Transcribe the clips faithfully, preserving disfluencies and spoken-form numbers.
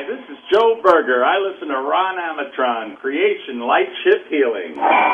this is Joe Berger. I listen to Ron Amatron, Creation Light Shift Healing.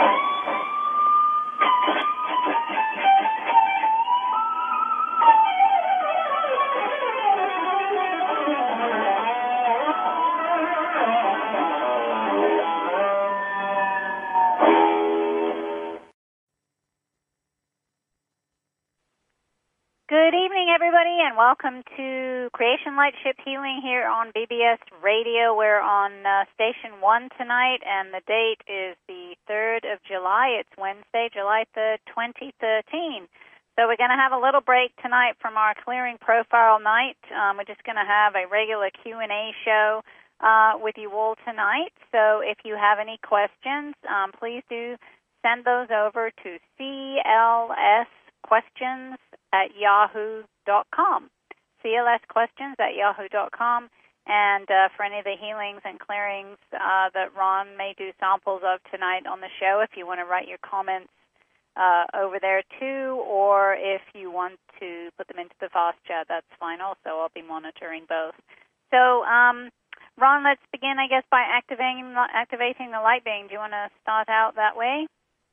Good evening, everybody, and welcome to Creation Light Shift Healing here on B B S Radio. We're on uh, Station one tonight, and the date is the third of July. It's Wednesday, July third, twenty thirteen. So we're going to have a little break tonight from our Clearing Profile night. Um, we're just going to have a regular Q and A show uh, with you all tonight. So if you have any questions, um, please do send those over to C L S questions at yahoo dot com. C L S questions at yahoo dot com. And uh, for any of the healings and clearings uh, that Ron may do samples of tonight on the show, if you want to write your comments uh, over there too, or if you want to put them into the fast chat, that's fine also. I'll be monitoring both. So, um, Ron, let's begin, I guess, by activating, activating the light beam. Do you want to start out that way?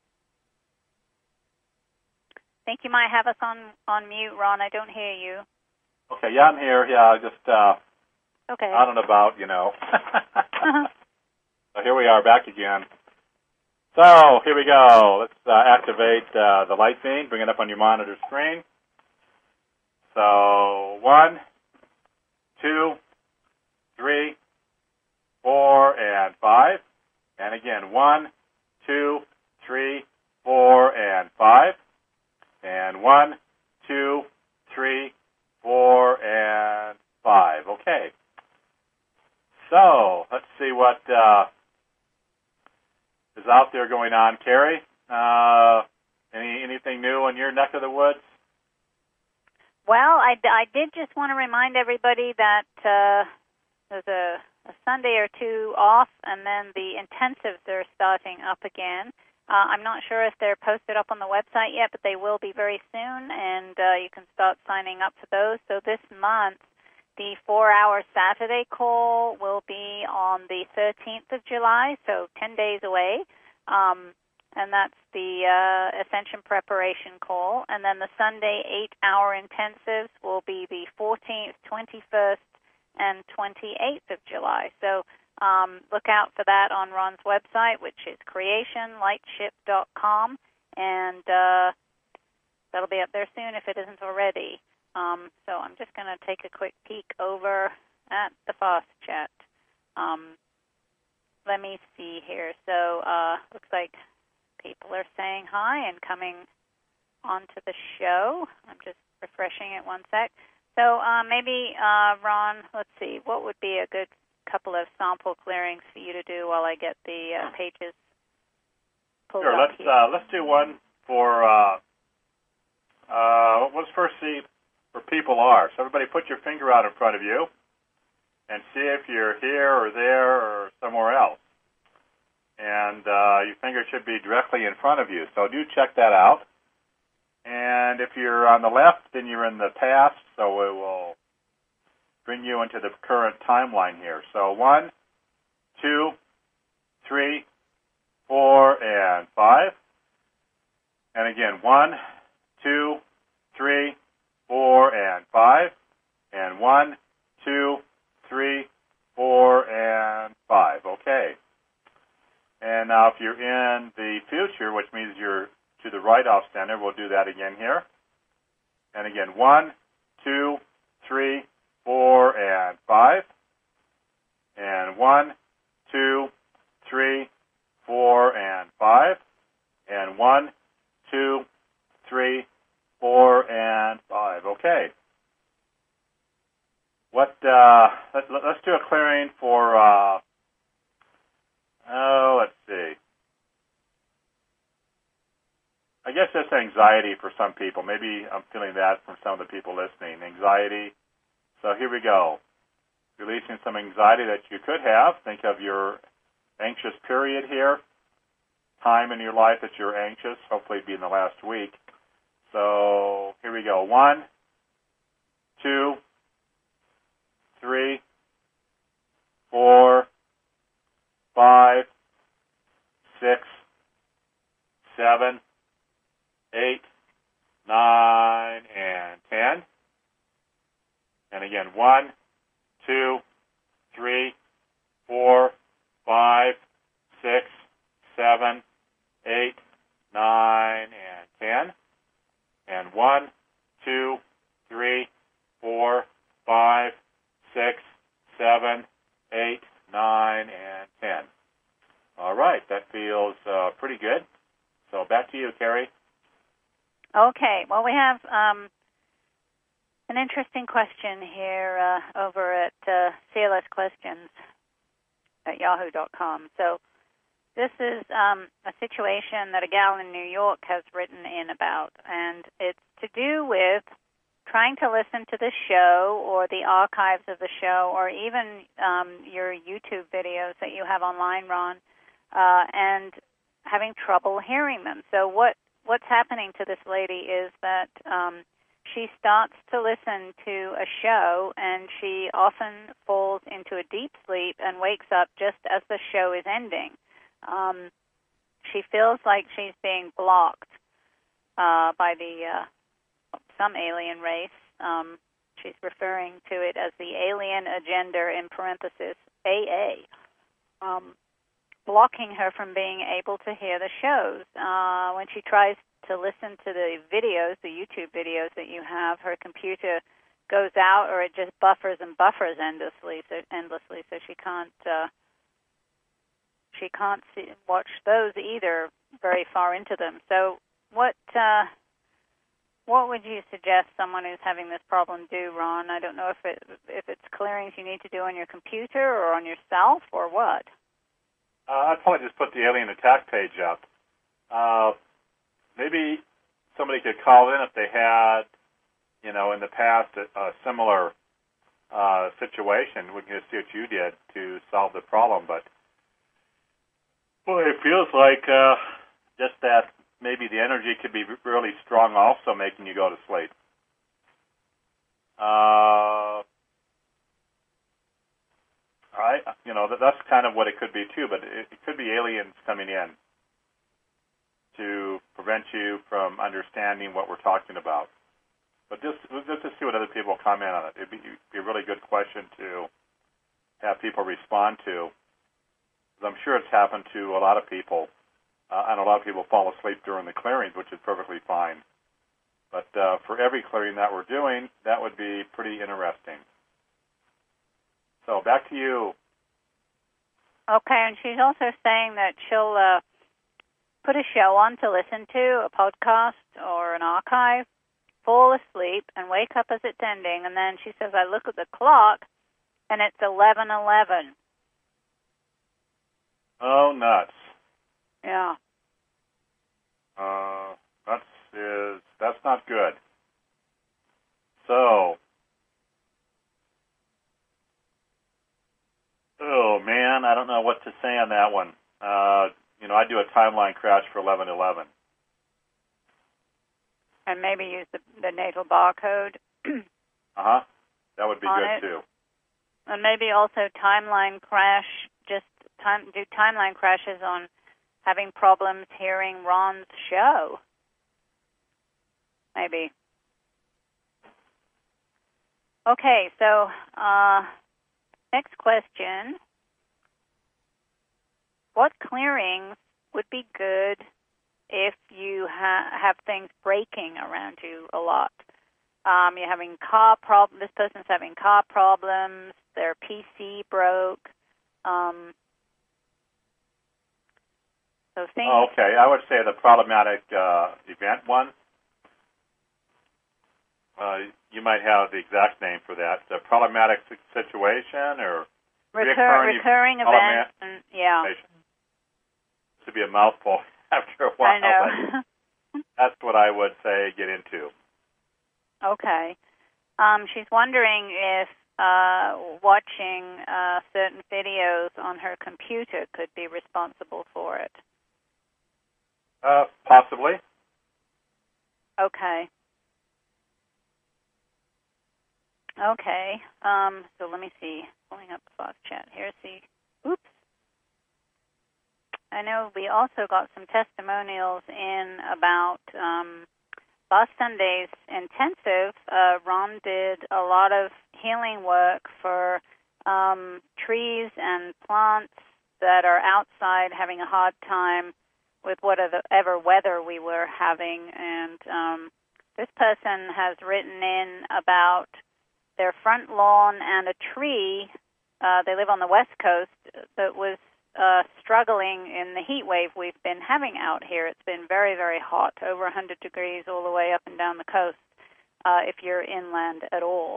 I think you might have us on, on mute, Ron. I don't hear you. Okay, yeah, I'm here. Yeah, just uh, okay. out and about, you know. So here we are back again. So here we go. Let's uh, activate uh, the light beam. Bring it up on your monitor screen. So one, two, three, four, and five. And again, one, two, three, four, and five. And one, two, three, four, and five. Okay. So let's see what uh, is out there going on. Carrie, uh, any anything new in your neck of the woods? Well, I, I did just want to remind everybody that uh, there's a, a Sunday or two off, and then the intensives are starting up again. Uh, I'm not sure if they're posted up on the website yet, but they will be very soon, and uh, you can start signing up for those. So this month, the four-hour Saturday call will be on the thirteenth of July, so ten days away, um, and that's the uh, Ascension Preparation call. And then the Sunday eight-hour intensives will be the fourteenth, twenty-first, and twenty-eighth of July. So Um, look out for that on Ron's website, which is creation light shift dot com, and uh, that'll be up there soon if it isn't already. Um, so I'm just going to take a quick peek over at the fast chat. Um, let me see here. So uh, looks like people are saying hi and coming onto the show. I'm just refreshing it one sec. So uh, maybe, uh, Ron, let's see, what would be a good couple of sample clearings for you to do while I get the uh, pages pulled sure, up let's here. uh, let's do one for uh, uh, let's first see where people are. So everybody, put your finger out in front of you and see if you're here or there or somewhere else. And uh, your finger should be directly in front of you. So do check that out. And if you're on the left, then you're in the past. So it will bring you into the current timeline here. So one, two, three, four, and five. And again, one, two, three, four, and five. And one, two, three, four, and five. Okay. And now if you're in the future, which means you're to the right off center, we'll do that again here. And again, one, two, three, four, and five, and one, two, three, four, and five, and one, two, three, four, and five. Okay. What? Uh, let, let's do a clearing for. Uh, oh, let's see. I guess that's anxiety for some people. Maybe I'm feeling that from some of the people listening. Anxiety. So here we go. Releasing some anxiety that you could have. Think of your anxious period here. Time in your life that you're anxious. Hopefully it'd be in the last week. So here we go. One, two, three, seven, eight, nine, and ten. And again, one, two, three, four, five, six, seven, eight, nine, and ten. And one, two, three, four, five, six, seven, eight, nine, and ten. All right, that feels uh, pretty good. So back to you, Carrie. Okay, well, we have um, an interesting question here uh, over at uh, C L S Questions at yahoo dot com. So this is um, a situation that a gal in New York has written in about, and it's to do with trying to listen to the show or the archives of the show or even um, your YouTube videos that you have online, Ron, uh, and having trouble hearing them. So what what's happening to this lady is that um, she starts to listen to a show, and she often falls into a deep sleep and wakes up just as the show is ending. Um, she feels like she's being blocked uh, by the uh, some alien race. Um, she's referring to it as the alien agenda, in parenthesis, A A, um, blocking her from being able to hear the shows. Uh, when she tries to listen to the videos, the YouTube videos that you have, her computer goes out, or it just buffers and buffers endlessly, so endlessly, so she can't uh, she can't see, watch those either very far into them. So what uh, what would you suggest someone who's having this problem do, Ron? I don't know if it if it's clearings you need to do on your computer or on yourself or what. Uh, I'd probably just put the alien attack page up. Uh, maybe somebody could call in if they had, you know, in the past a, a similar uh, situation. We can just see what you did to solve the problem. But, boy, it feels like uh, just that maybe the energy could be really strong also, making you go to sleep. Uh, I, you know, that, that's kind of what it could be too, but it, it could be aliens coming in to prevent you from understanding what we're talking about. But just, just to see what other people comment on it. It'd be, it'd be a really good question to have people respond to. I'm sure it's happened to a lot of people, uh, and a lot of people fall asleep during the clearings, which is perfectly fine. But uh, for every clearing that we're doing, that would be pretty interesting. So back to you. Okay, and she's also saying that she'll uh, put a show on to listen to, a podcast or an archive, fall asleep, and wake up as it's ending. And then she says, I look at the clock, and it's eleven eleven. Oh, nuts. Yeah. Uh, that's, is, that's not good. So, oh, man, I don't know what to say on that one. Uh, you know, I do a timeline crash for eleven eleven. And maybe use the, the natal barcode. Uh-huh. That would be on good, it. too. And maybe also timeline crash, just time, do timeline crashes on having problems hearing Ron's show. Maybe. Okay, so uh, next question. What clearings would be good if you ha- have things breaking around you a lot? Um, you're having car prob- This person's having car problems. Their P C broke. Um, so things. Oh, okay, I would say the problematic uh, event one. Uh, you might have the exact name for that. The problematic situation or Recur- recurring events. And, yeah. To be a mouthful after a while. I know. But that's what I would say get into. Okay. Um, she's wondering if uh, watching uh, certain videos on her computer could be responsible for it. Uh, possibly. Okay. Okay. Um, so let me see. Pulling up the Fox chat here. See. Oops. I know we also got some testimonials in about um, last Sunday's intensive. Uh, Ron did a lot of healing work for um, trees and plants that are outside having a hard time with whatever weather we were having. And um, this person has written in about their front lawn and a tree. Uh, they live on the West Coast that was uh, struggling in the heat wave we've been having out here. It's been very, very hot, over one hundred degrees all the way up and down the coast, uh, if you're inland at all.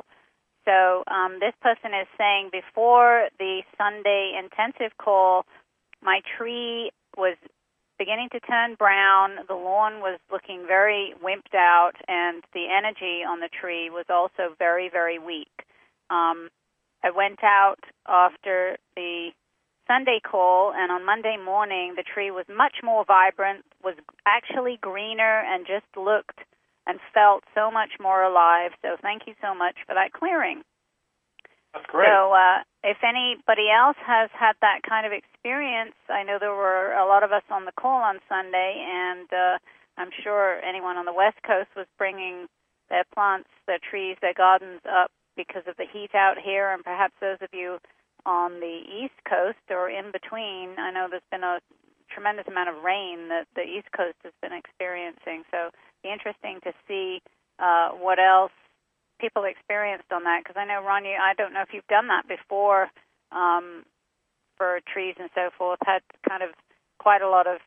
So um, this person is saying, before the Sunday intensive call, my tree was beginning to turn brown, the lawn was looking very wimped out, and the energy on the tree was also very, very weak. Um, I went out after the Sunday call, and on Monday morning, the tree was much more vibrant, was actually greener, and just looked and felt so much more alive. So thank you so much for that clearing. That's great. So uh, if anybody else has had that kind of experience, I know there were a lot of us on the call on Sunday, and uh, I'm sure anyone on the West Coast was bringing their plants, their trees, their gardens up because of the heat out here, and perhaps those of you on the East Coast or in between. I know there's been a tremendous amount of rain that the East Coast has been experiencing, so it'd be interesting to see uh, what else people experienced on that, because I know, Ron, you, I don't know if you've done that before um, for trees and so forth, had kind of quite a lot of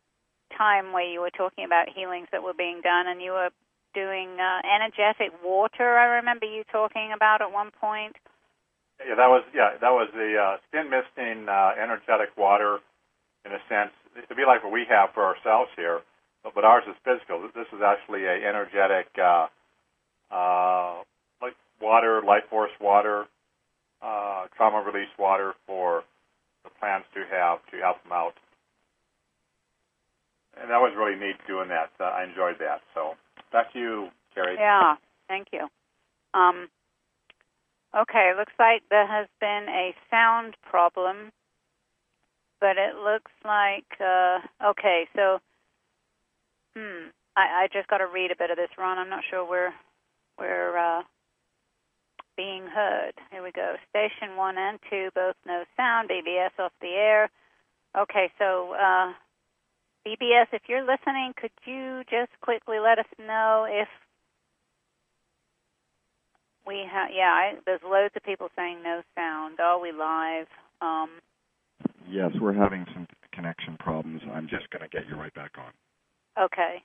time where you were talking about healings that were being done, and you were doing uh, energetic water, I remember you talking about at one point. Yeah, that was yeah, that was the uh, skin misting uh, energetic water, in a sense. It'd be like what we have for ourselves here, but, but ours is physical. This is actually a energetic uh, uh, like water, life force water, uh, trauma release water for the plants to have to help them out. And that was really neat doing that. Uh, I enjoyed that. So back to you, Carrie. Yeah, thank you. Um, okay, looks like there has been a sound problem, but it looks like, uh, okay, so, hmm, I, I just got to read a bit of this, Ron. I'm not sure we're, we're uh, being heard. Here we go. Station one and two, both no sound, B B S off the air. Okay, so, uh, B B S, if you're listening, could you just quickly let us know if we have, yeah, I, there's loads of people saying no sound. Are we live? Um, yes, we're having some connection problems. I'm just going to get you right back on. Okay.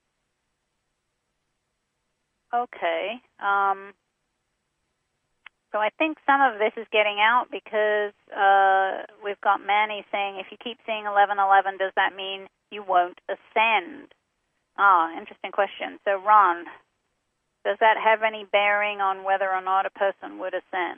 Okay. Um, so I think some of this is getting out because uh, we've got Manny saying, if you keep seeing eleven eleven, does that mean you won't ascend? Ah, interesting question. So, Ron, does that have any bearing on whether or not a person would ascend?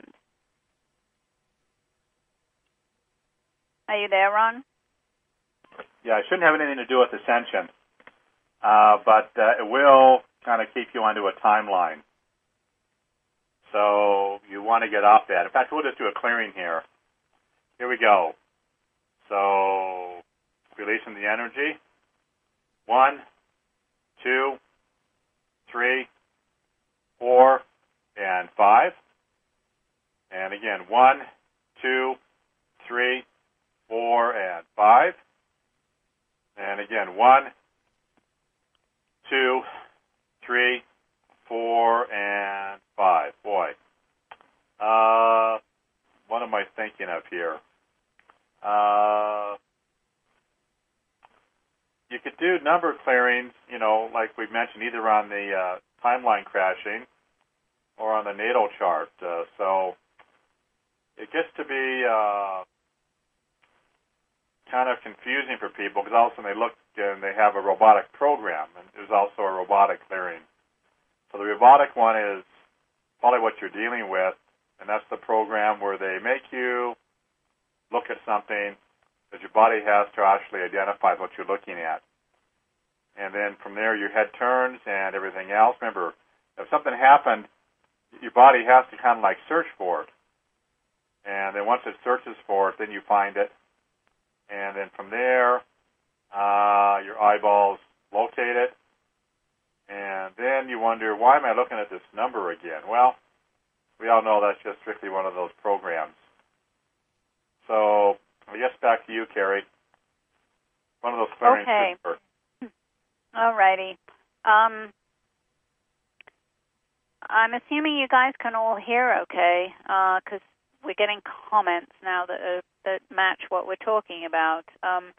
Are you there, Ron? Yeah, it shouldn't have anything to do with ascension, uh, but uh, it will kind of keep you onto a timeline. So you want to get off that. In fact, we'll just do a clearing here. Here we go. So releasing the energy. One, two, three, four, and five. And again, one, two, three, four, and five. And again, one, two, three, four, and five. Boy. Uh, what am I thinking of here? Uh, you could do number clearings, you know, like we mentioned, either on the uh, timeline crashing or on the natal chart. Uh, so it gets to be uh, kind of confusing for people because all of a sudden they look and they have a robotic program, and there's also a robotic clearing. So the robotic one is probably what you're dealing with, and that's the program where they make you look at something that your body has to actually identify what you're looking at. And then from there, your head turns and everything else. Remember, if something happened, your body has to kind of like search for it. And then once it searches for it, then you find it. And then from there, uh, your eyeballs locate it. And then you wonder, why am I looking at this number again? Well, we all know that's just strictly one of those programs. So I guess back to you, Carrie. One of those clearings. Okay. All righty. Um, I'm assuming you guys can all hear okay, because uh, we're getting comments now that uh, that match what we're talking about. Um,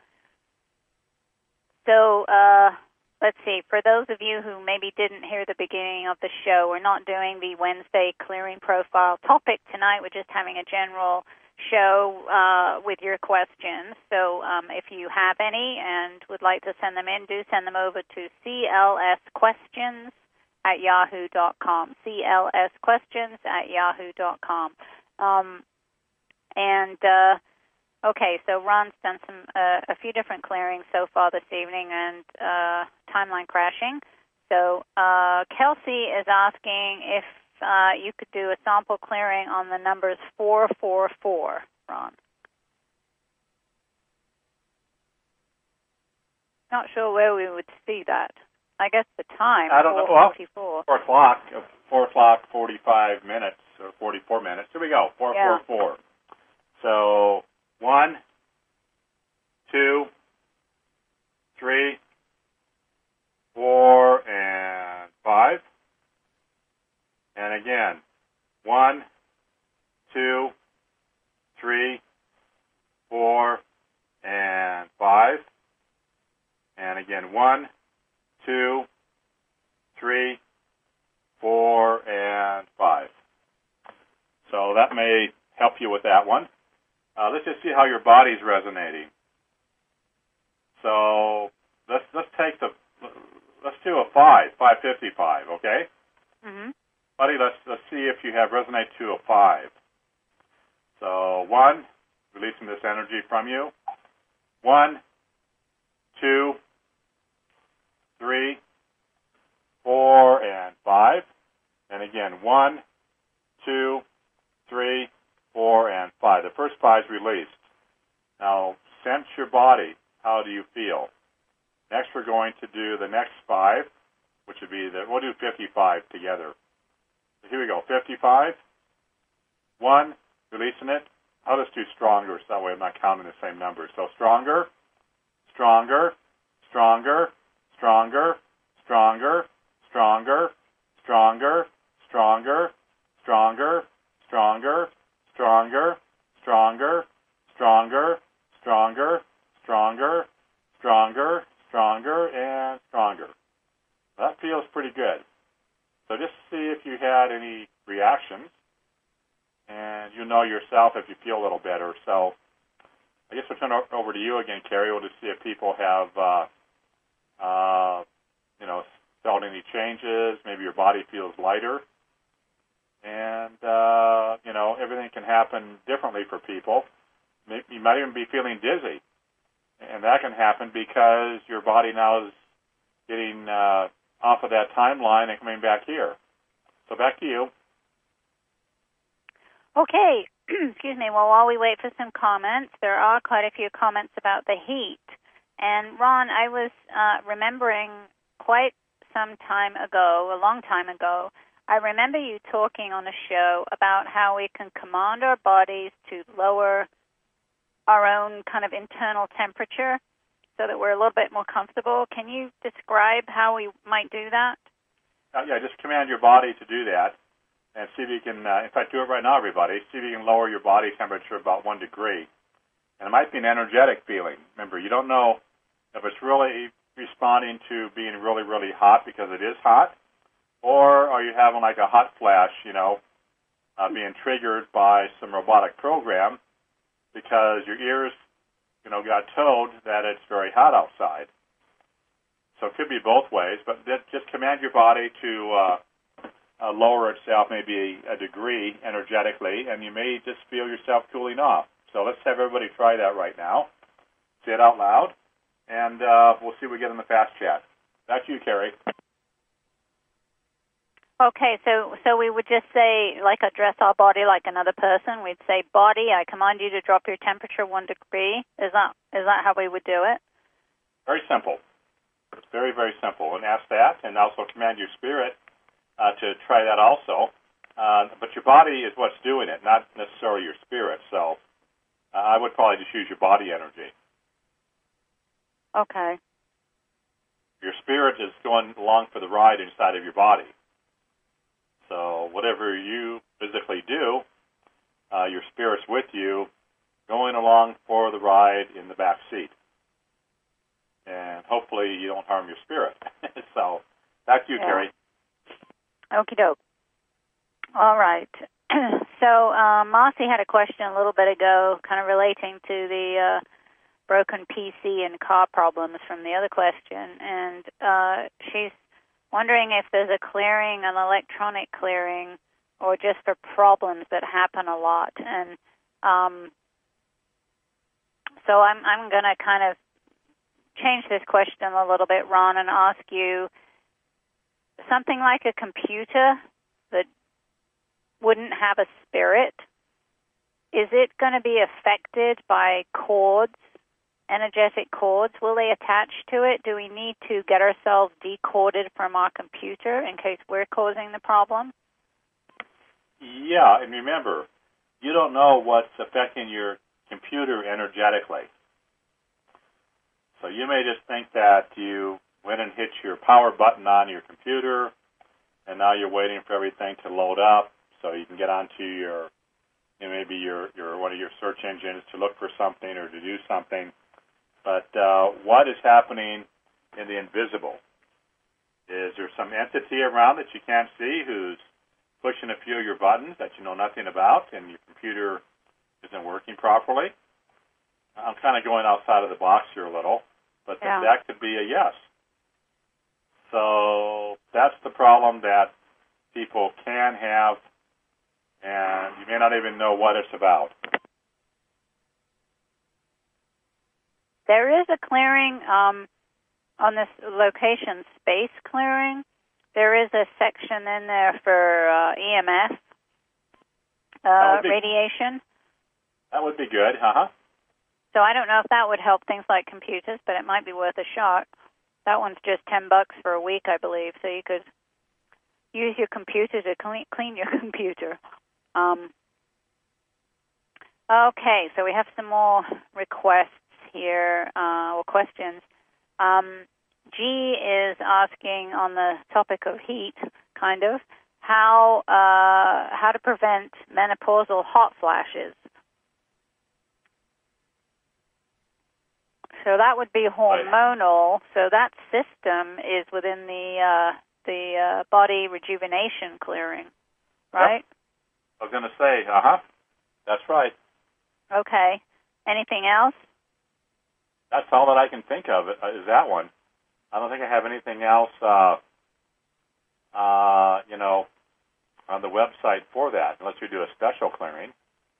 so uh, let's see. For those of you who maybe didn't hear the beginning of the show, we're not doing the Wednesday clearing profile topic tonight. We're just having a general show uh, with your questions. So um, if you have any and would like to send them in, do send them over to C L S questions at yahoo dot com. C L S questions at yahoo dot com. Um, and, uh, okay, so Ron's done some uh, a few different clearings so far this evening and uh, timeline crashing. So uh, Kelsey is asking if Uh, you could do a sample clearing on the numbers four four four, Ron. Not sure where we would see that. I guess the time, I don't know. four forty-four. Four o'clock, four o'clock, forty-five minutes, or forty-four minutes. Here we go, four Yeah. four four. So one, two, three, four, and five. And again, one, two, three, four, and five. And again, one, two, three, four, and five. So that may help you with that one. Uh, let's just see how your body's resonating. So let's let's take the let's do a five, five fifty-five, okay? Mm-hmm. Buddy, let's let's see if you have resonate to a five. So one, releasing this energy from you. One, two, three, four, and five. And again, one, two, three, four, and five. The first five is released. Now, sense your body. How do you feel? Next, we're going to do the next five, which would be the, we'll do fifty-five together. So here we go, fifty-five. One, releasing it. I'll just do stronger, so that way I'm not counting the same numbers. So stronger, stronger, stronger, stronger, stronger, stronger, stronger, stronger, stronger, stronger, stronger, stronger, stronger, stronger, stronger, stronger, stronger, and stronger. That feels pretty good. So just see if you had any reactions, and you know yourself if you feel a little better. So I guess we'll turn it over to you again, Carrie. We'll just see if people have, uh, uh, you know, felt any changes. Maybe your body feels lighter. And, uh, you know, everything can happen differently for people. You might even be feeling dizzy. And that can happen because your body now is getting uh, off of that timeline and coming back here. So back to you. Okay. Excuse me. Well, while we wait for some comments, there are quite a few comments about the heat. And, Ron, I was uh, remembering quite some time ago, a long time ago, I remember you talking on a show about how we can command our bodies to lower our own kind of internal temperature so that we're a little bit more comfortable. Can you describe how we might do that? Uh, yeah, just command your body to do that and see if you can, uh, in fact, do it right now, everybody. See if you can lower your body temperature about one degree. And it might be an energetic feeling. Remember, you don't know if it's really responding to being really, really hot because it is hot, or are you having like a hot flash, you know, uh, being triggered by some robotic program because your ears, you know, got told that it's very hot outside. So it could be both ways, but just command your body to uh, uh, lower itself maybe a, a degree energetically, and you may just feel yourself cooling off. So let's have everybody try that right now. Say it out loud, and uh, we'll see what we get in the fast chat. Back to you, Carrie. Okay, so so we would just say, like, address our body like another person. We'd say, body, I command you to drop your temperature one degree. Is that is that how we would do it? Very simple. It's very, very simple. And ask that, and also command your spirit uh, to try that also. Uh, but your body is what's doing it, not necessarily your spirit. So uh, I would probably just use your body energy. Okay. Your spirit is going along for the ride inside of your body. So whatever you physically do, uh, your spirit's with you, going along for the ride in the back seat. And hopefully you don't harm your spirit. So back to you, yeah. Carrie. Okie doke. All right. So um, Mossy had a question a little bit ago, kind of relating to the uh, broken P C and car problems from the other question, and uh, she's wondering if there's a clearing, an electronic clearing, or just for problems that happen a lot. And um, so I'm I'm going to kind of change this question a little bit, Ron, and ask you something like a computer that wouldn't have a spirit. Is it going to be affected by cords? Energetic cords, will they attach to it? Do we need to get ourselves decorded from our computer in case we're causing the problem? Yeah, and remember, you don't know what's affecting your computer energetically. So you may just think that you went and hit your power button on your computer, and now you're waiting for everything to load up so you can get onto your, you know, maybe your, your one of your search engines to look for something or to do something. But uh, what is happening in the invisible? Is there some entity around that you can't see who's pushing a few of your buttons that you know nothing about and your computer isn't working properly? I'm kind of going outside of the box here a little, but yeah. that could be a yes. So that's the problem that people can have, and you may not even know what it's about. There is a clearing um, on this location, space clearing. There is a section in there for uh, E M F uh, be, radiation. That would be good, uh-huh. So I don't know if that would help things like computers, but it might be worth a shot. That one's just ten bucks for a week, I believe, so you could use your computer to clean, clean your computer. Um, okay, so we have some more requests here, uh, or questions. Um, G is asking on the topic of heat, kind of, how uh, how to prevent menopausal hot flashes. So that would be hormonal. So that system is within the uh, the uh, body rejuvenation clearing, right? Yep. I was going to say, uh-huh, that's right. Okay. Anything else? That's all that I can think of is that one. I don't think I have anything else, uh, uh, you know, on the website for that, unless we do a special clearing.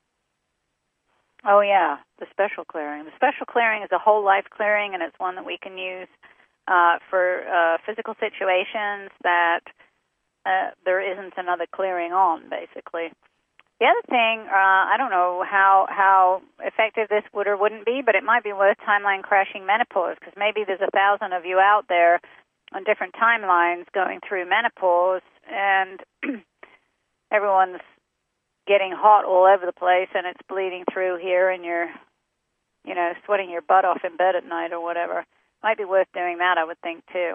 Oh, yeah, the special clearing. The special clearing is a whole life clearing, and it's one that we can use uh, for uh, physical situations that uh, there isn't another clearing on, basically. The other thing, uh, I don't know how how effective this would or wouldn't be, but it might be worth timeline crashing menopause, because maybe there's a thousand of you out there on different timelines going through menopause, and everyone's getting hot all over the place, and it's bleeding through here, and you're, you know, sweating your butt off in bed at night or whatever. Might be worth doing that, I would think, too.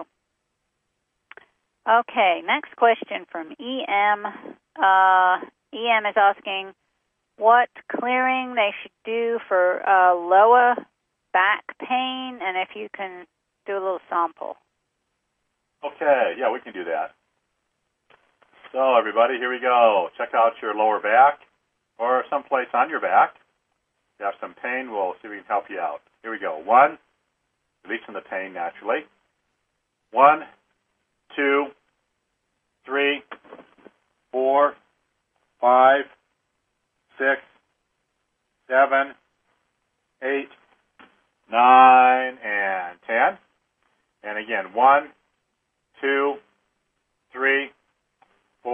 Okay, next question from E M. Uh, E M is asking what clearing they should do for uh, lower back pain, and if you can do a little sample. Okay, yeah, we can do that. So, everybody, here we go. Check out your lower back or someplace on your back. If you have some pain, we'll see if we can help you out. Here we go. One, releasing the pain naturally. One, two, three, four, five, six, seven, eight, nine, and ten. And again, one, two, three,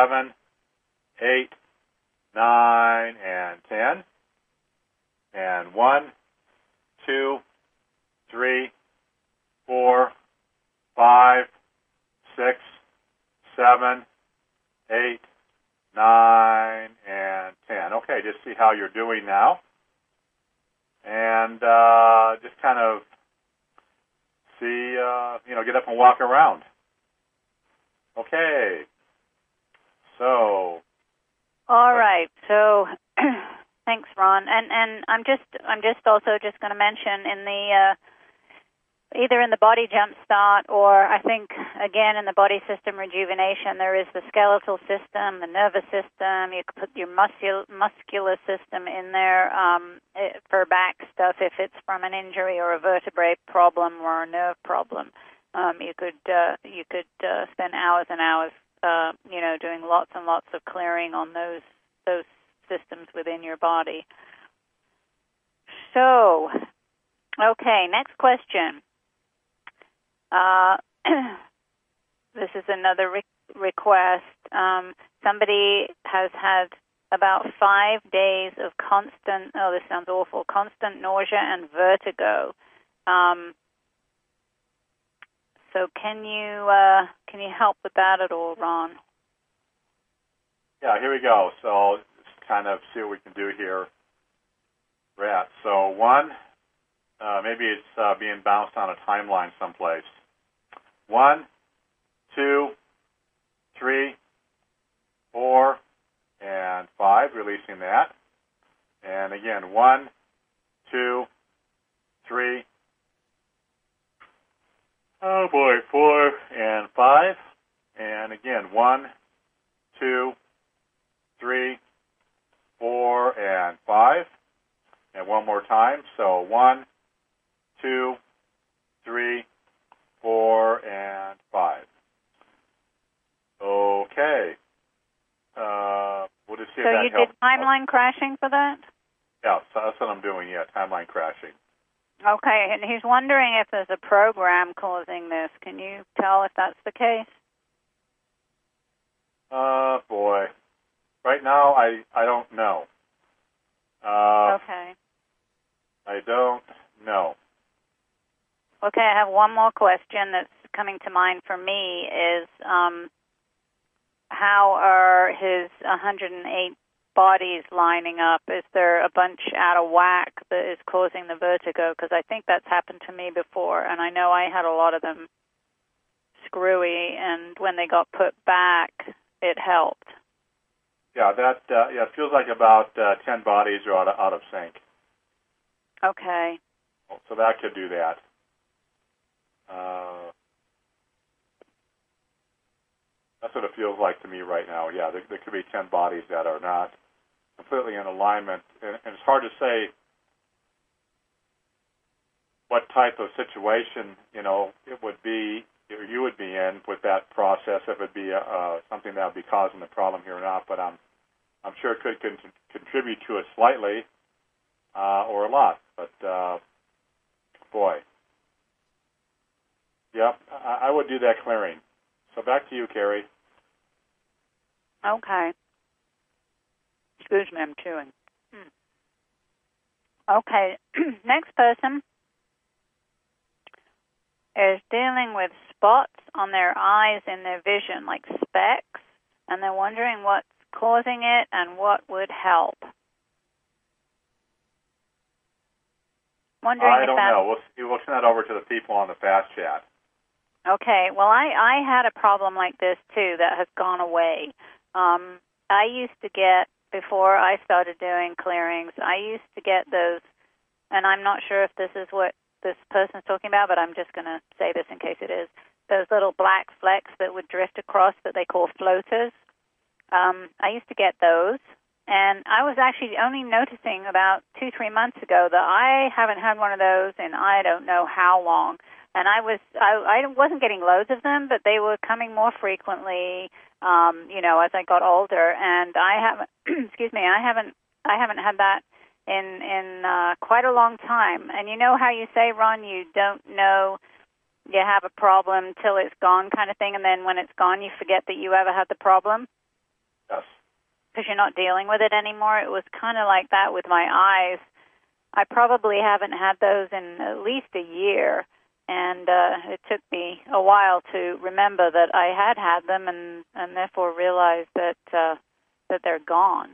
seven, eight, nine, and ten. And one, two, three, four, five, six, seven, eight, nine, and ten. Okay, just see how you're doing now. And uh, just kind of see, uh, you know, get up and walk around. Okay. So. All right. So, thanks, Ron. And and I'm just I'm just also just going to mention in the uh, either in the body jump start or I think again in the body system rejuvenation there is the skeletal system, the nervous system. You could put your muscul- muscular system in there um, for back stuff if it's from an injury or a vertebrae problem or a nerve problem. Um, you could uh, you could uh, spend hours and hours, uh, you know, doing lots and lots of clearing on those those systems within your body. So, okay, next question. Uh, this is another re- request. Um, somebody has had about five days of constant. Oh, this sounds awful. Constant nausea and vertigo. Um, So can you uh, can you help with that at all, Ron? Yeah, here we go. So just kind of see what we can do here. Right. So one, uh, maybe it's uh, being bounced on a timeline someplace. One, two, three, four, and five, releasing that. And again, one, two, three, oh boy, four and five. And again, one, two, three, four, and five. And one more time. So one, two, three, four, and five. Okay. Uh, we'll just see if so that you helps. did timeline crashing for that? Yeah, so that's what I'm doing, yeah, timeline crashing. Okay, and he's wondering if there's a program causing this. Can you tell if that's the case? Uh, boy. Right now, I, I don't know. Uh, okay. I don't know. Okay, I have one more question that's coming to mind for me is um, how are his one hundred eight bodies lining up? Is there a bunch out of whack that is causing the vertigo? Because I think that's happened to me before, and I know I had a lot of them screwy, and when they got put back, it helped. Yeah, that uh, yeah, it feels like about uh, ten bodies are out of, out of sync. Okay. So that could do that. Uh, that's what it feels like to me right now. Yeah, there, there could be ten bodies that are not completely in alignment, and, and it's hard to say what type of situation, you know, it would be, or you would be in with that process, if it would be uh, something that would be causing the problem here or not, but I'm, I'm sure it could con- contribute to it slightly uh, or a lot, but uh, boy. Yep, I, I would do that clearing. So back to you, Carrie. Okay. Excuse me, I'm chewing. Hmm. Okay, next person is dealing with spots on their eyes in their vision, like specks, and they're wondering what's causing it and what would help. Wondering I if don't that's... know. We'll, we'll send that over to the people on the fast chat. Okay, well, I, I had a problem like this, too, that has gone away. Um, I used to get, before I started doing clearings, I used to get those, and I'm not sure if this is what this person's talking about, but I'm just going to say this in case it is, those little black flecks that would drift across that they call floaters. Um, I used to get those, and I was actually only noticing about two, three months ago that I haven't had one of those in I don't know how long. And I was I, I wasn't getting loads of them, but they were coming more frequently, um, you know, as I got older. And I haven't, excuse me, I haven't I haven't had that in in uh, quite a long time. And you know how you say, Ron, you don't know you have a problem till it's gone, kind of thing. And then when it's gone, you forget that you ever had the problem. Yes. Because you're not dealing with it anymore. It was kind of like that with my eyes. I probably haven't had those in at least a year, and uh, it took me a while to remember that I had had them, and, and therefore realize that uh, that they're gone.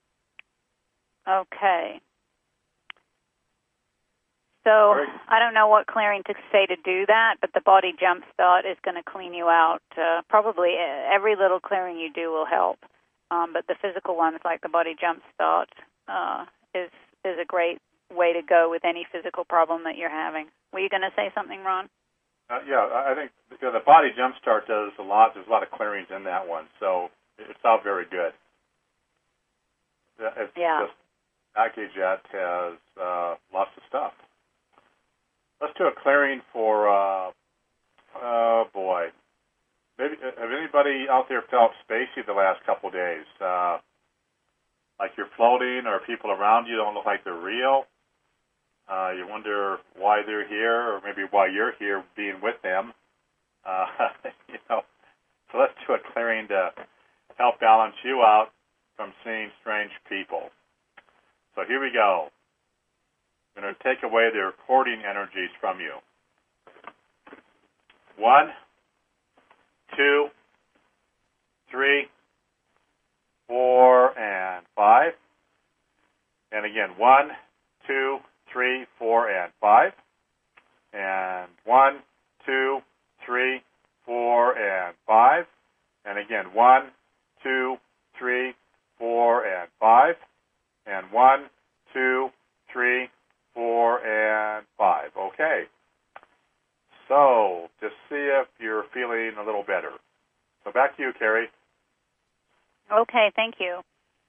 Okay. So I don't know what clearing to say to do that, but the body jump start is going to clean you out. Uh, probably every little clearing you do will help, um, but the physical ones like the body jump start uh, is is a great way to go with any physical problem that you're having. Were you going to say something, Ron? Uh, yeah, I think you know, the body jump start does a lot. There's a lot of clearings in that one, so it's all very good. It's yeah. just package that has uh, lots of stuff. Let's do a clearing for, uh, oh boy, maybe have anybody out there felt spacey the last couple of days? Uh, like you're floating, or people around you don't look like they're real. Uh, you wonder why they're here, or maybe why you're here being with them. Uh, you know, so let's do a clearing to help balance you out from seeing strange people. So here we go. I'm going to take away the recording energies from you. One, two, three, four, and five. And again, one, two, three, four, and five. And one, two, three, four, and five. And again, one, two, three, four, and five. And one, two, three, four, and five. Okay. So, just see if you're feeling a little better. So back to you, Carrie. Okay, thank you.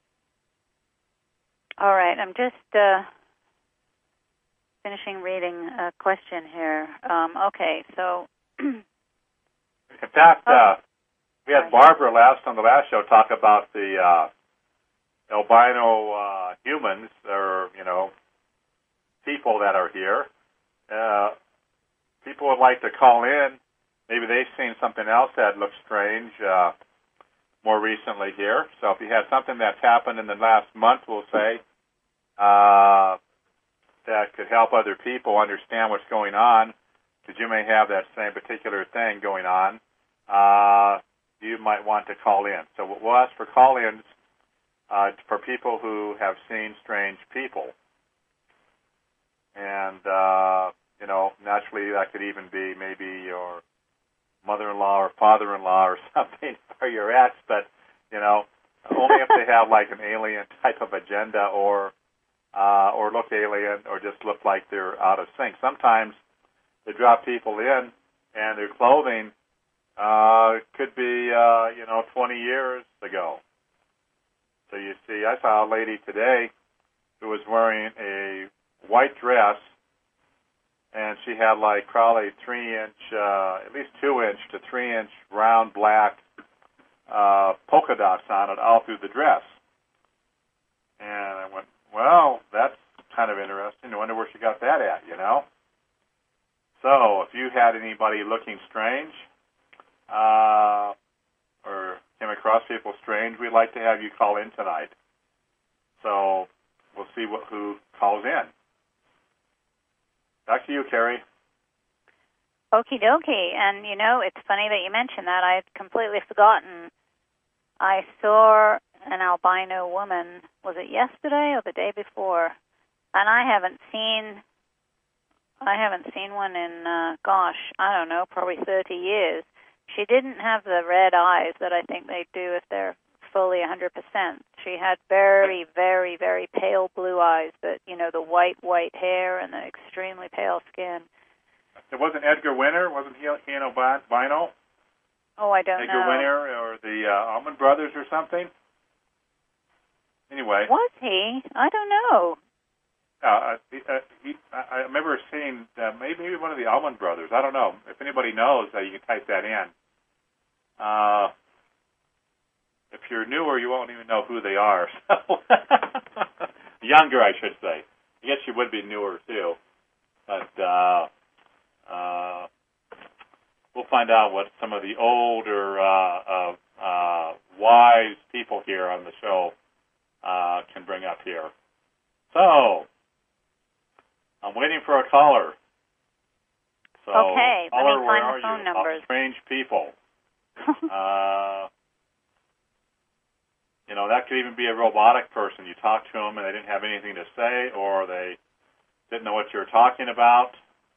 All right, I'm just uh, finishing reading a question here. Um, okay, so... In fact, oh. uh, we had Barbara last on the last show talk about the uh, albino uh, humans, or, you know, people that are here. Uh, people would like to call in. Maybe they've seen something else that looks strange uh, more recently here. So if you had something that's happened in the last month, we'll say, uh, that could help other people understand what's going on, because you may have that same particular thing going on, uh, you might want to call in. So we'll ask for call-ins uh, for people who have seen strange people. And, uh, you know, naturally that could even be maybe your mother-in-law or father-in-law or something, or your ex, but, you know, only if they have like an alien type of agenda, or uh, or look alien, or just look like they're out of sync. Sometimes they drop people in, and their clothing uh, could be, uh, you know, twenty years ago. So you see, I saw a lady today who was wearing a white dress, and she had like probably three inch, uh, at least two inch to three inch round black uh, polka dots on it all through the dress. And I went, well, that's kind of interesting. I wonder where she got that at, you know? So if you had anybody looking strange, uh, or came across people strange, we'd like to have you call in tonight. So we'll see what, who calls in. Back to you, Carrie. Okie dokie. And, you know, it's funny that you mentioned that. I had completely forgotten. I saw an albino woman, was it yesterday or the day before? And I haven't seen, I haven't seen one in, uh, gosh, I don't know, probably thirty years. She didn't have the red eyes that I think they do if they're fully one hundred percent. She had very, very, very pale blue eyes, but, you know, the white, white hair and the extremely pale skin. It wasn't Edgar Winter? Wasn't he, he an albino? Oh, I don't Edgar know. Edgar Winter or the uh, Allman Brothers or something? Anyway. Was he? I don't know. Uh, he, uh, he, I remember seeing uh, maybe, maybe one of the Allman Brothers. I don't know. If anybody knows, uh, you can type that in. Uh, if you're newer, you won't even know who they are. So younger, I should say. I guess you would be newer, too. But uh, uh, we'll find out what some of the older uh, uh, uh, wise people here on the show uh, can bring up here. So, I'm waiting for a caller. So, okay, let caller, me where find are the phone you? numbers. Oh, strange people. uh, you know, that could even be a robotic person. You talk to them and they didn't have anything to say, or they didn't know what you were talking about,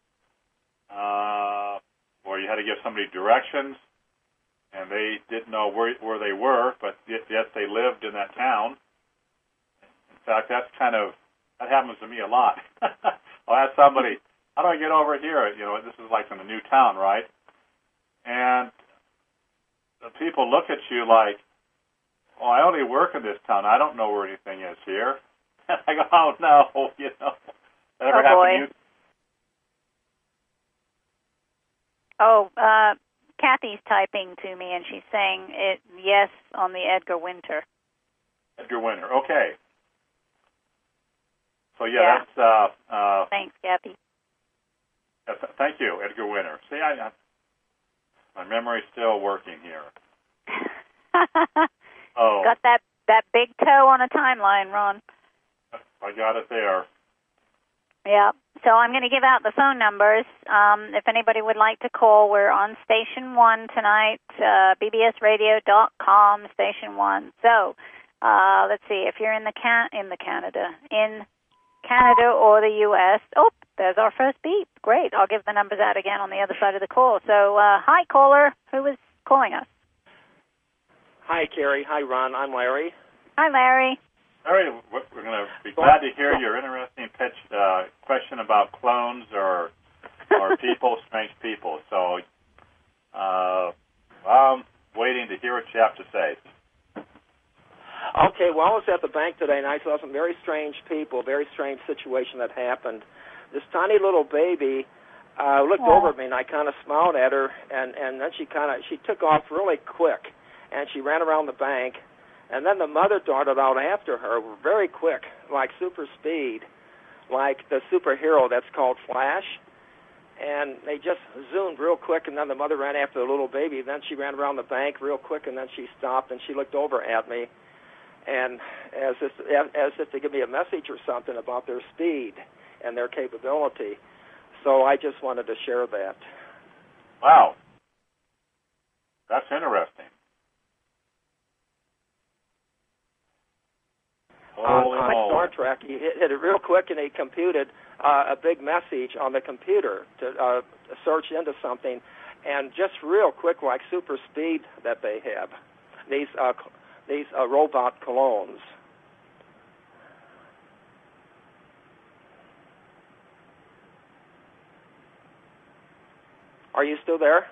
uh, or you had to give somebody directions, and they didn't know where where they were, but yet, yet they lived in that town. In fact, that's kind of, that happens to me a lot. I'll ask somebody, how do I get over here? You know, this is like in a new town, right? And the people look at you like, oh, I only work in this town. I don't know where anything is here. And I go, oh, no, you know. That ever oh, happened boy. to you? Oh, uh, Kathy's typing to me, and she's saying it yes on the Edgar Winter. Edgar Winter, okay. So, yeah, Yeah. that's... Uh, uh, Thanks, Kathy. yeah, th- thank you, Edgar Winter. See, I, I, my memory's still working here. Oh, Got that, that big toe on a timeline, Ron. I got it there. Yeah. So I'm going to give out the phone numbers. Um, if anybody would like to call, we're on Station one tonight, uh, b b s radio dot com, Station one. So uh, let's see. If you're in the can in the Canada, in Canada or the U S, oh, there's our first beep. Great. I'll give the numbers out again on the other side of the call. So uh, hi, caller. Who is calling us? Hi, Carrie. Hi, Ron. I'm Larry. Hi, Larry. Larry, we're going to be glad to hear your interesting pitch uh, question about clones or or people, strange people. So uh, I'm waiting to hear what you have to say. Okay, well, I was at the bank today, and I saw some very strange people, very strange situation that happened. This tiny little baby uh, looked Aww. over at me, and I kind of smiled at her, and, and then she kind of she took off really quick, and she ran around the bank. And then the mother darted out after her very quick, like super speed, like the superhero that's called Flash. And they just zoomed real quick, and then the mother ran after the little baby. Then she ran around the bank real quick, and then she stopped, and she looked over at me, and as if, as if to give me a message or something about their speed and their capability. So I just wanted to share that. Wow. That's interesting. On, Holy on moly. Star Trek, he hit, hit it real quick, and he computed uh, a big message on the computer to uh, search into something, and just real quick, like super speed that they have, these uh, these uh, robot clones. Are you still there?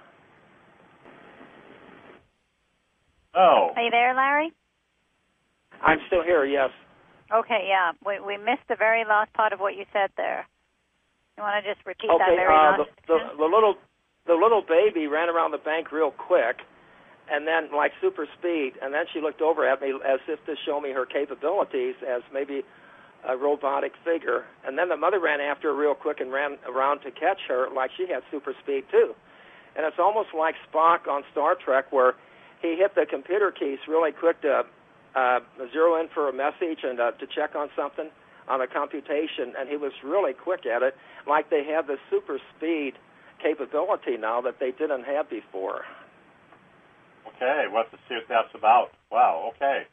Oh. Are you there, Larry? I'm still here, yes. Okay, yeah. We we missed the very last part of what you said there. You want to just repeat that Okay, very uh, last the, the, the little the little baby ran around the bank real quick, and then like super speed, and then she looked over at me as if to show me her capabilities as maybe a robotic figure, and then the mother ran after her real quick and ran around to catch her like she had super speed too. And it's almost like Spock on Star Trek, where he hit the computer keys really quick to uh, zero in for a message and uh, to check on something on a computation, and he was really quick at it, like they have the super speed capability now that they didn't have before. Okay, we'll have to see what that's about. Wow, okay.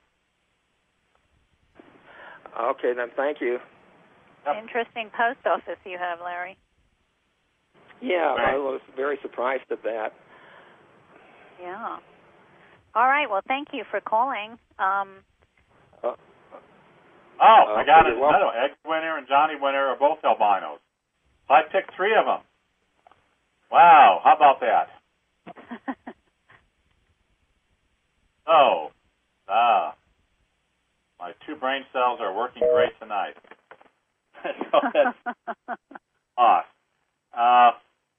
Okay, then thank you. Yep. Interesting post office you have, Larry. Yeah, Right. I was very surprised at that. Yeah. All right. Well, thank you for calling. Um, Uh, Oh, Uh, I got okay, it. well- No, Ed Winter and Johnny Winter are both albinos. So I picked three of them. Wow, how about that? Oh, ah, my two brain cells are working great tonight. So that's awesome. Uh,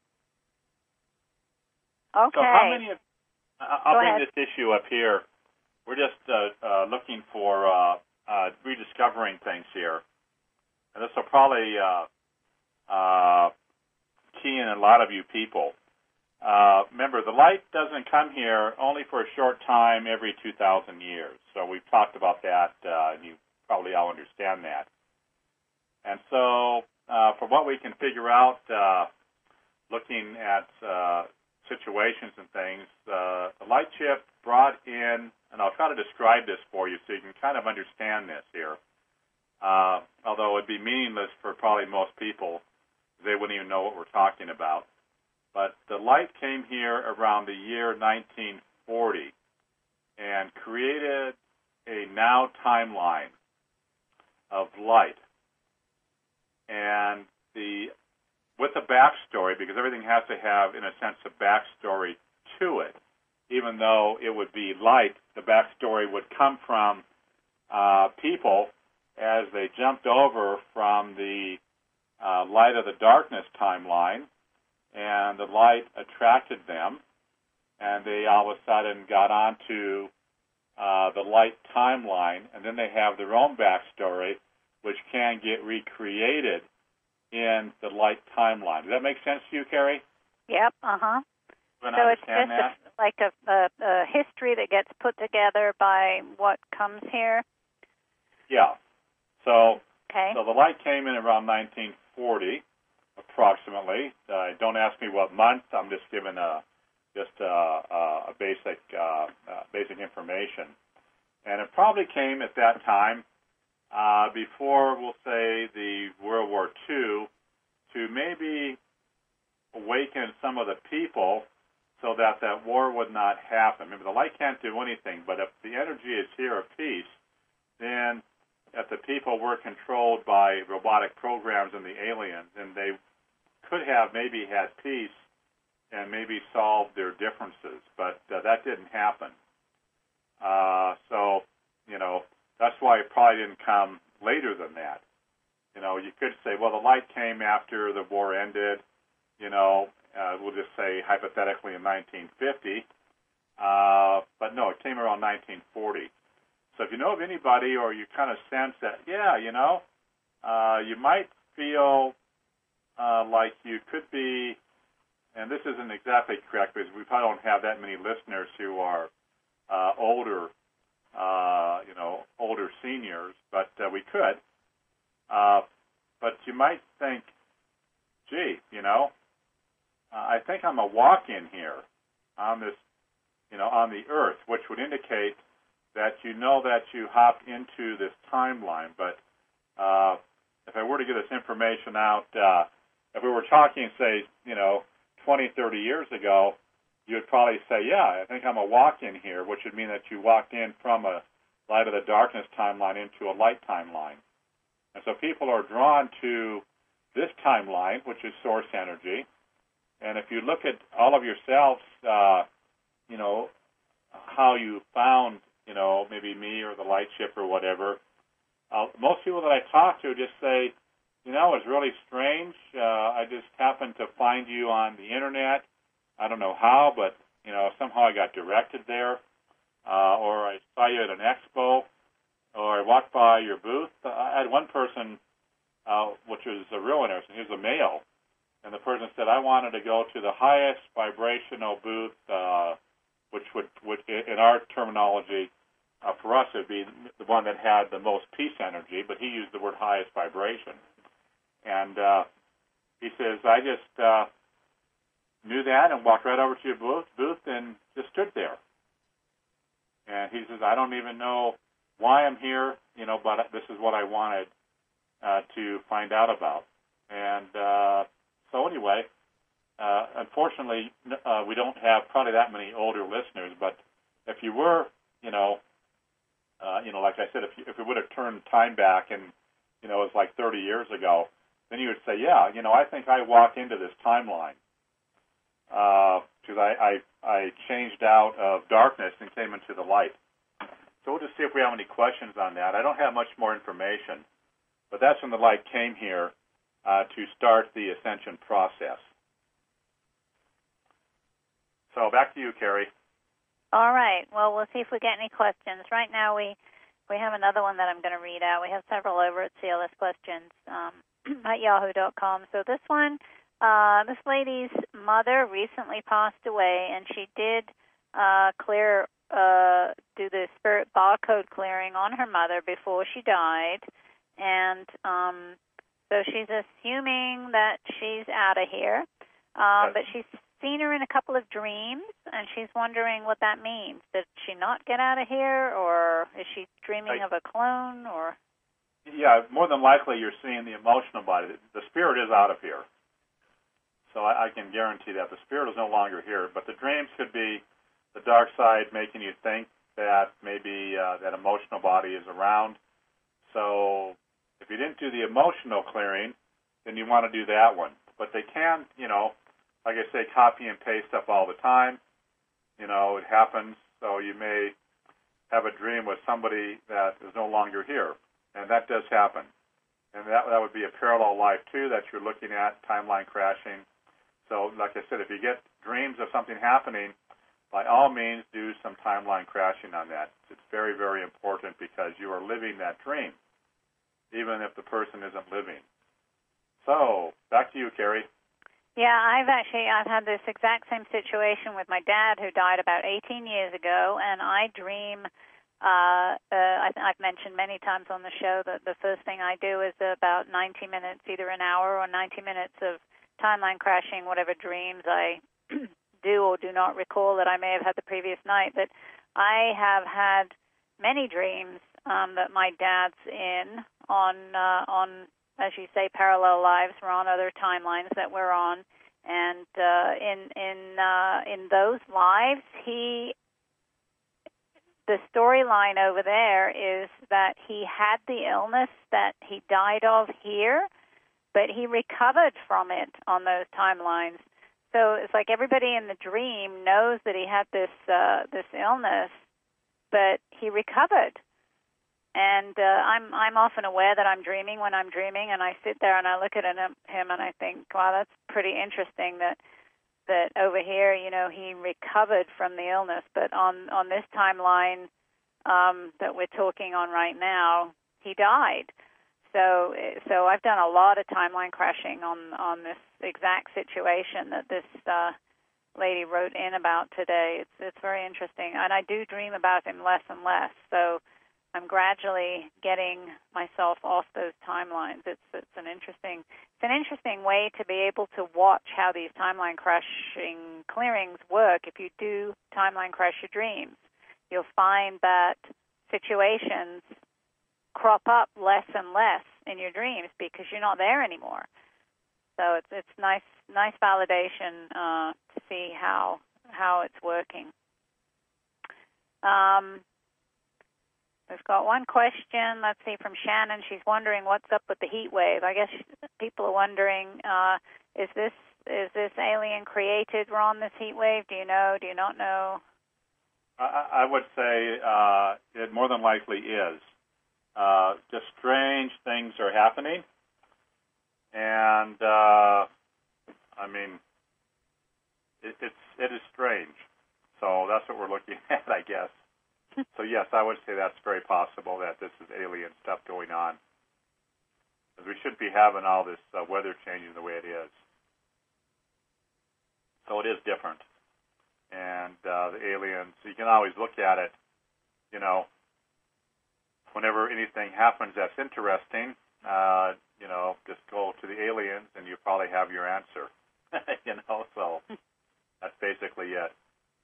okay. So how many of, uh, I'll Go bring ahead. this issue up here. We're just uh, uh, looking for uh, uh, rediscovering things here. And this will probably uh, uh, key in a lot of you people. uh, remember, the light doesn't come here only for a short time every two thousand years. So we've talked about that, uh, and you probably all understand that. And so uh, from what we can figure out, uh, looking at uh, situations and things, uh, the light ship brought in, and I'll try to describe this for you so you can kind of understand this here, uh, although it would be meaningless for probably most people. They wouldn't even know what we're talking about. But the light came here around the year nineteen forty and created a now timeline of light. And the with a backstory, because everything has to have, in a sense, a backstory to it. Even though it would be light, the backstory would come from uh, people as they jumped over from the uh, light of the darkness timeline, and the light attracted them, and they all of a sudden got onto uh, the light timeline, and then they have their own backstory, which can get recreated in the light timeline. Does that make sense to you, Carrie? Yep, uh-huh. So it's just a, like a, a, a history that gets put together by what comes here? Yeah. So, okay. So the light came in around nineteen forty, approximately. Uh, don't ask me what month. I'm just giving a just a, a basic uh, uh, basic information. And it probably came at that time uh, before, we'll say, the World War Two, to maybe awaken some of the people so that that war would not happen. Remember, the light can't do anything, but if the energy is here of peace, then if the people were controlled by robotic programs and the aliens, then they could have maybe had peace and maybe solved their differences, but uh, that didn't happen. Uh, so, you know, that's why it probably didn't come later than that. You know, you could say, well, the light came after the war ended, you know, uh, we'll just say hypothetically in nineteen fifty, uh, but no, it came around nineteen forty. So if you know of anybody or you kind of sense that, yeah, you know, uh, you might feel uh, like you could be, and this isn't exactly correct because we probably don't have that many listeners who are uh, older, uh, you know, older seniors, but uh, we could. Uh, but you might think, gee, you know, uh, I think I'm a walk-in here on this, you know, on the Earth, which would indicate that you know that you hopped into this timeline. But uh, if I were to get this information out, uh, if we were talking, say, you know, twenty, thirty years ago, you would probably say, yeah, I think I'm a walk-in here, which would mean that you walked in from a light of the darkness timeline into a light timeline. And so people are drawn to this timeline, which is source energy. And if you look at all of yourselves, uh, you know, how you found, you know, maybe me or the light ship or whatever, uh, most people that I talk to just say, you know, it's really strange. Uh, I just happened to find you on the Internet. I don't know how, but, you know, somehow I got directed there. Uh, or I saw you at an expo, or I walked by your booth. Uh, I had one person, uh, which was a real interesting. He was a male. And the person said, I wanted to go to the highest vibrational booth, uh, which would, would, in our terminology, uh, for us, it would be the one that had the most peace energy, but he used the word highest vibration. And uh, he says, I just uh, knew that and walked right over to your booth, booth and just stood there. And he says, I don't even know why I'm here, you know, but this is what I wanted uh, to find out about. And uh, so anyway, uh, unfortunately, uh, we don't have probably that many older listeners, but if you were, you know, uh, you know, like I said, if you, if we would have turned time back and, you know, it was like thirty years ago, then you would say, yeah, you know, I think I walked into this timeline because uh, I, I, I changed out of darkness and came into the light. So we'll just see if we have any questions on that. I don't have much more information, but that's when the light came here uh, to start the ascension process. So back to you, Carrie. All right. Well, we'll see if we get any questions. Right now we, we have another one that I'm going to read out. We have several over at C L S Questions um, at yahoo dot com. So this one Uh, this lady's mother recently passed away, and she did uh, clear, uh, do the spirit barcode clearing on her mother before she died, and um, so she's assuming that she's out of here, um, but she's seen her in a couple of dreams, and she's wondering what that means. Did she not get out of here, or is she dreaming I, of a clone, or? Yeah, more than likely you're seeing the emotional body. The spirit is out of here. So I, I can guarantee that. The spirit is no longer here, but the dreams could be the dark side making you think that maybe uh, that emotional body is around. So if you didn't do the emotional clearing, then you want to do that one. But they can, you know, like I say, copy and paste stuff all the time. You know, it happens. So you may have a dream with somebody that is no longer here, and that does happen. And that that would be a parallel life, too, that you're looking at, timeline crashing. So, like I said, if you get dreams of something happening, by all means, do some timeline crashing on that. It's very, very important because you are living that dream, even if the person isn't living. So, back to you, Carrie. Yeah, I've actually, I've had this exact same situation with my dad who died about eighteen years ago, and I dream, uh, uh, I, I've mentioned many times on the show that the first thing I do is about ninety minutes, either an hour or ninety minutes of timeline crashing, whatever dreams I do or do not recall that I may have had the previous night. But I have had many dreams um, that my dad's in on, uh, on, as you say, parallel lives. We're on other timelines that we're on. And uh, in in uh, in those lives, he, the storyline over there is that he had the illness that he died of here, but he recovered from it on those timelines. So it's like everybody in the dream knows that he had this uh, this illness, but he recovered. And uh, I'm I'm often aware that I'm dreaming when I'm dreaming, and I sit there and I look at him, him and I think, wow, that's pretty interesting that that over here, you know, he recovered from the illness, but on on this timeline um, that we're talking on right now, he died. So, so I've done a lot of timeline crashing on, on this exact situation that this uh, lady wrote in about today. It's it's very interesting, and I do dream about him less and less. So I'm gradually getting myself off those timelines. It's it's an interesting it's an interesting way to be able to watch how these timeline crashing clearings work. If you do timeline crash your dreams, you'll find that situations crop up less and less in your dreams because you're not there anymore. So it's it's nice nice validation uh, to see how how it's working. Um, we've got one question. Let's see, from Shannon. She's wondering what's up with the heat wave. I guess people are wondering, uh, is this is this alien created, Ron? This heat wave? Do you know? Do you not know? I, I would say uh, it more than likely is. Uh, just strange things are happening, and uh, I mean, it, it's it is strange. So that's what we're looking at, I guess. So yes, I would say that's very possible that this is alien stuff going on, because we shouldn't be having all this uh, weather changing the way it is. So it is different, and uh, the aliens. You can always look at it, you know. Whenever anything happens that's interesting, uh, you know, just go to the aliens and you probably have your answer. you know, so that's basically it.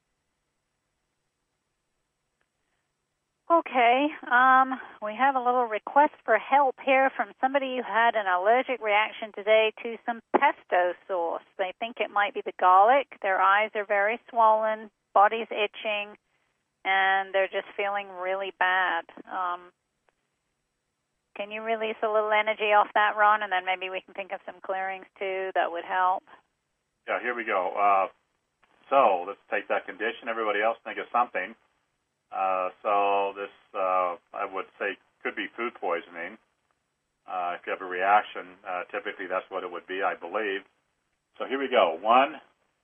Okay, um, we have a little request for help here from somebody who had an allergic reaction today to some pesto sauce. They think it might be the garlic. Their eyes are very swollen, body's itching, and they're just feeling really bad. Um, can you release a little energy off that, Ron, and then maybe we can think of some clearings, too, that would help? Yeah, here we go. Uh, so let's take that condition. Everybody else think of something. Uh, so this, uh, I would say, could be food poisoning. Uh, if you have a reaction, uh, typically that's what it would be, I believe. So here we go. One,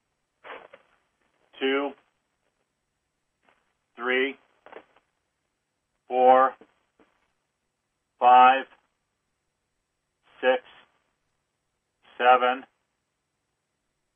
two, three, four, five, six, seven,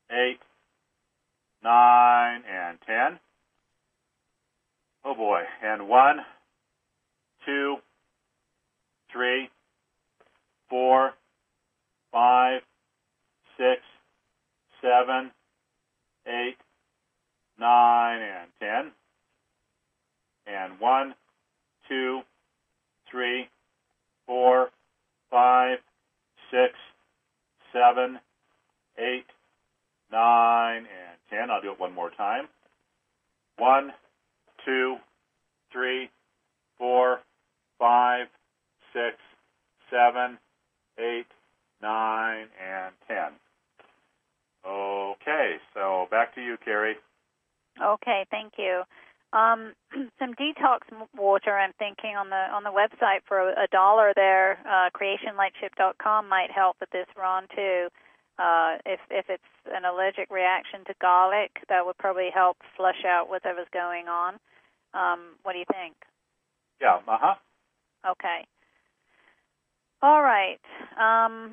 eight, nine, and ten. Oh boy. And one, two, three, four, five, six, seven, eight, nine, and ten. And one, two, three, four, five, six, seven, eight, nine, and ten. I'll do it one more time. One, two, three, four, five, six, seven, eight, nine, and ten. Okay, so back to you, Carrie. Okay, thank you. Um, some detox water, I'm thinking, on the on the website for a, a dollar there, uh, creation lightship dot com might help with this, Ron, too. Uh, if if it's an allergic reaction to garlic, that would probably help flush out whatever's going on. Um, what do you think? Yeah, uh-huh. Okay. All right. Um,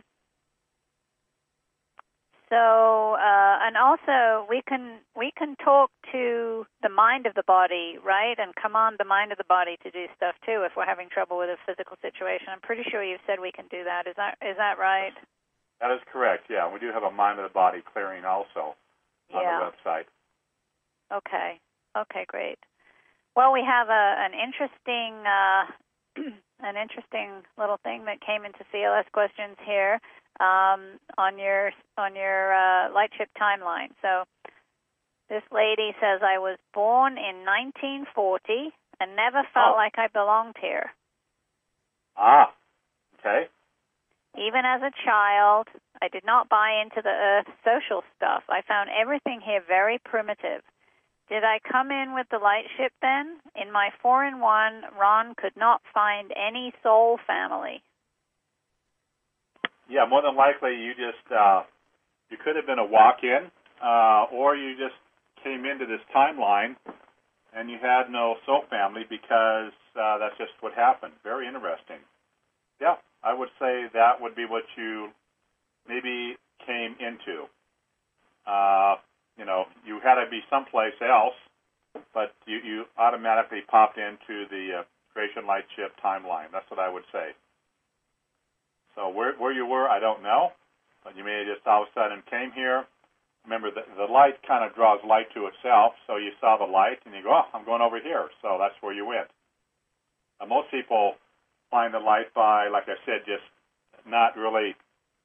so, uh, and also we can we can talk to the mind of the body, right, and command the mind of the body to do stuff too if we're having trouble with a physical situation. I'm pretty sure you've said we can do that. Is that is that right? That is correct, yeah. We do have a mind of the body clearing also on yeah. the website. Okay. Okay, great. Well, we have a, an interesting uh, an interesting little thing that came into C L S questions here um, on your on your uh, Lightship timeline. So this lady says, I was born in nineteen forty and never felt oh. like I belonged here. Ah, okay. Even as a child, I did not buy into the Earth social stuff. I found everything here very primitive. Did I come in with the Lightship then? In my four in one, Ron could not find any soul family. Yeah, more than likely you just, uh, you could have been a walk-in, uh, or you just came into this timeline and you had no soul family because uh, that's just what happened. Very interesting. Yeah, I would say that would be what you maybe came into. Uh, you know, you had to be someplace else, but you, you automatically popped into the uh, Creation Lightship timeline. That's what I would say. So where where you were, I don't know, but you may have just all of a sudden came here. Remember, the, the light kind of draws light to itself, so you saw the light, and you go, oh, I'm going over here. So that's where you went. Uh, most people find the light by, like I said, just not really,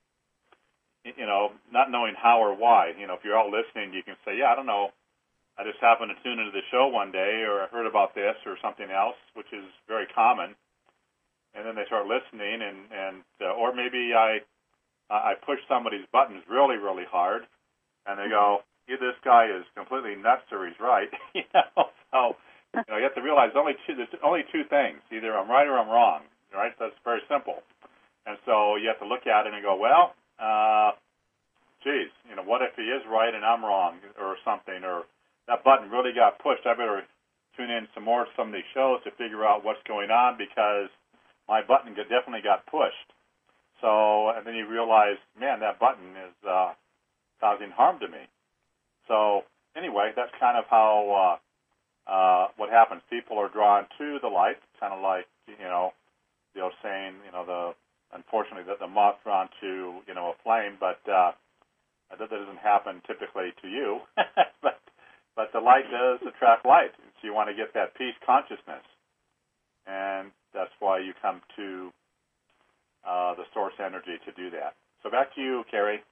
you know, not knowing how or why. You know, if you're all listening, you can say, yeah, I don't know. I just happened to tune into the show one day, or I heard about this or something else, which is very common. And then they start listening, and, and uh, or maybe I I push somebody's buttons really, really hard, and they go, yeah, this guy is completely nuts or he's right. you know, so you know, you have to realize only two, there's only two things. Either I'm right or I'm wrong, right? That's very simple. And so you have to look at it and go, well, uh, geez, you know, what if he is right and I'm wrong or something, or that button really got pushed. I better tune in some more to some of these shows to figure out what's going on because my button definitely got pushed. So, and then you realize, man, that button is uh, causing harm to me. So, anyway, that's kind of how uh, uh, what happens. People are drawn to the light, kind of like, you know, the old saying, you know, the unfortunately that the moth drawn to, you know, a flame, but uh, that doesn't happen typically to you. but but the light does attract light, so you want to get that peace consciousness, and that's why you come to uh, the source energy to do that. So back to you, Carrie.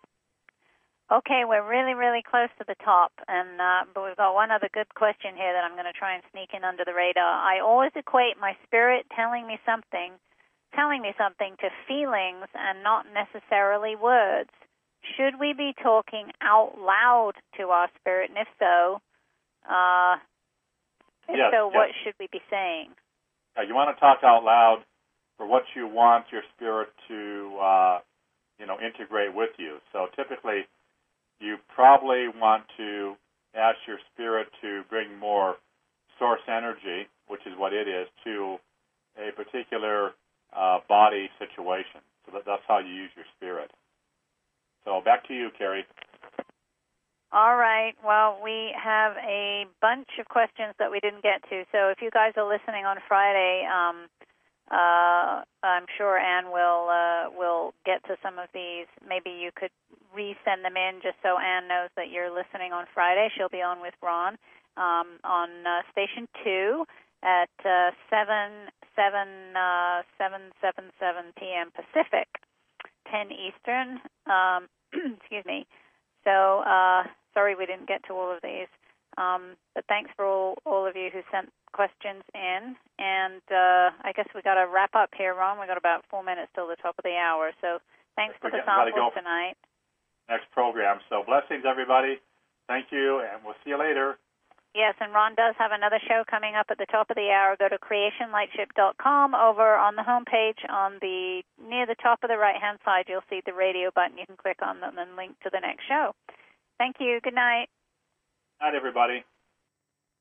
Okay, we're really, really close to the top, and uh, but we've got one other good question here that I'm going to try and sneak in under the radar. I always equate my spirit telling me something, telling me something to feelings and not necessarily words. Should we be talking out loud to our spirit, and if so, uh, if yes, so, yes. what should we be saying? Uh, you want to talk out loud for what you want your spirit to, uh, you know, integrate with you. So typically, you probably want to ask your spirit to bring more source energy, which is what it is, to a particular uh, body situation. So that, that's how you use your spirit. So back to you, Carrie. All right. Well, we have a bunch of questions that we didn't get to. So if you guys are listening on Friday, um, uh, I'm sure Ann will uh, will get to some of these. Maybe you could resend them in just so Ann knows that you're listening on Friday. She'll be on with Ron um, on uh, Station two at uh, seven seven uh, seven seven seven p.m. Pacific, ten Eastern. Um, excuse me. So uh, sorry we didn't get to all of these. Um, but thanks for all, all of you who sent questions in. And uh, I guess we got to wrap up here, Ron. We got about four minutes till the top of the hour. So thanks for the samples tonight. Next program. So blessings, everybody. Thank you, and we'll see you later. Yes, and Ron does have another show coming up at the top of the hour. Go to creation lightship dot com. Over on the homepage, on the near the top of the right-hand side, you'll see the radio button. You can click on them and link to the next show. Thank you. Good night. Night, everybody.